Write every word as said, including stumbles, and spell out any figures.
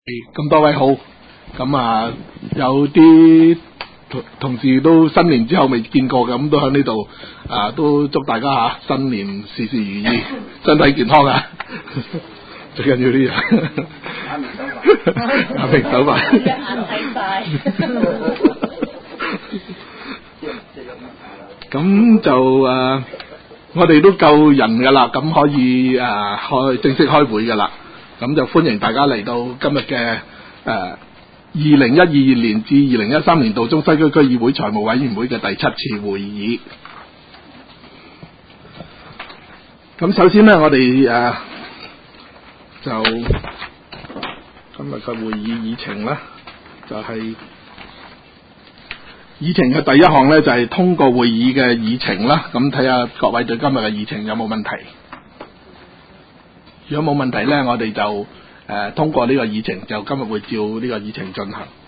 咁多位好，咁啊有啲同同事都新年之後未見過嘅，咁都喺呢度啊，都祝大家吓、啊、新年事事如意，身體健康啊！最緊要呢樣，眼明手快，眼睇晒。咁就誒、啊，我哋都夠人噶啦，咁可以誒、啊、開正式開會噶啦。咁就歡迎大家嚟到今日嘅誒二零一二年至二零一三年度中西區區議會財務委員會嘅第七次會議。咁首先呢，我哋誒、啊、就今日嘅會議議程呢，就係、是、議程嘅第一項呢，就係、是、通過會議嘅議程啦。咁睇下各位對今日嘅議程有冇問題？如果冇問題呢，我哋就誒、呃、通過呢個議程，就今日會照呢個議程進行。